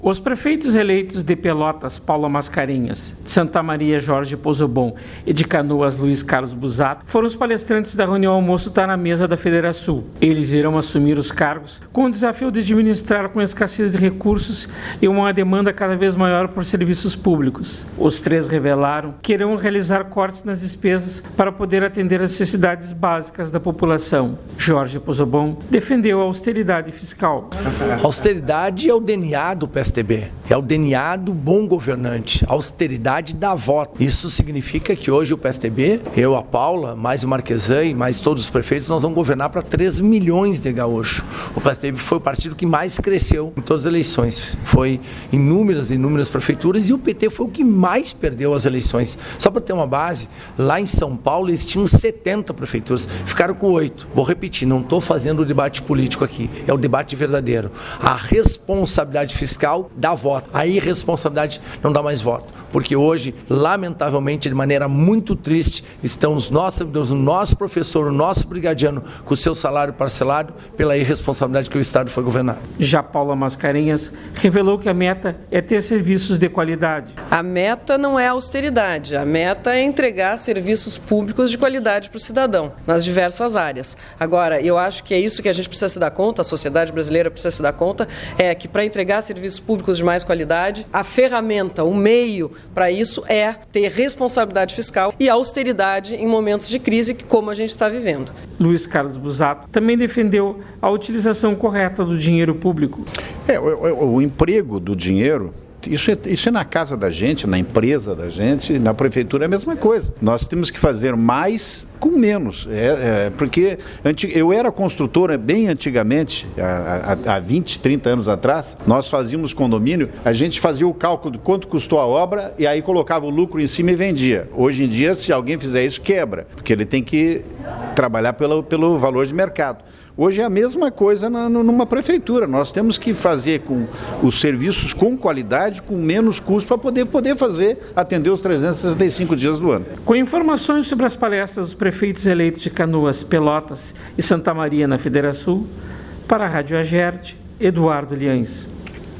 Os prefeitos eleitos de Pelotas, Paula Mascarenhas, de Santa Maria, Jorge Pozobon e de Canoas, Luiz Carlos Busato, foram os palestrantes da reunião almoço Tá na Mesa da Federação. Eles irão assumir os cargos com o desafio de administrar com escassez de recursos e uma demanda cada vez maior por serviços públicos. Os três revelaram que irão realizar cortes nas despesas para poder atender as necessidades básicas da população. Jorge Pozobon defendeu a austeridade fiscal. A austeridade é o DNA do PSDB, é o DNA do bom governante. A austeridade dá voto. Isso significa que hoje o PSDB, eu, a Paula, mais o Marquesan e mais todos os prefeitos, nós vamos governar para 3 milhões de gaúchos. O PSDB foi o partido que mais cresceu em todas as eleições. Foi inúmeras prefeituras e o PT foi o que mais perdeu as eleições. Só para ter uma base, lá em São Paulo eles tinham 70 prefeituras, ficaram com 8. Vou repetir, não estou fazendo o debate político aqui, é o debate verdadeiro. A responsabilidade fiscal dá voto, a irresponsabilidade não dá mais voto, porque hoje, lamentavelmente, de maneira muito triste, estão os nossos servidores, o nosso professor, o nosso brigadiano com o seu salário parcelado pela irresponsabilidade que o Estado foi governado. Já Paula Mascarenhas revelou que a meta é ter serviços de qualidade. A meta não é a austeridade, a meta é entregar serviços públicos de qualidade para o cidadão, nas diversas áreas. Agora, eu acho que é isso que a gente precisa se dar conta, a sociedade brasileira precisa se dar conta, é que para entregar serviços públicos de mais qualidade, a ferramenta, o meio para isso é ter responsabilidade fiscal e austeridade em momentos de crise, como a gente está vivendo. Luiz Carlos Busato também defendeu a utilização correta do dinheiro público. O emprego do dinheiro, isso é na casa da gente, na empresa da gente, na prefeitura é a mesma coisa. Nós temos que fazer mais com menos, porque eu era construtora bem antigamente, há 20, 30 anos atrás, nós fazíamos condomínio, a gente fazia o cálculo de quanto custou a obra e aí colocava o lucro em cima e vendia. Hoje em dia, se alguém fizer isso, quebra, porque ele tem que trabalhar pelo valor de mercado. Hoje é a mesma coisa numa prefeitura. Nós temos que fazer com os serviços com qualidade, com menos custo, para poder atender os 365 dias do ano. Com informações sobre as palestras dos prefeitos eleitos de Canoas, Pelotas e Santa Maria na Federação, para a Rádio Agerte, Eduardo Liães.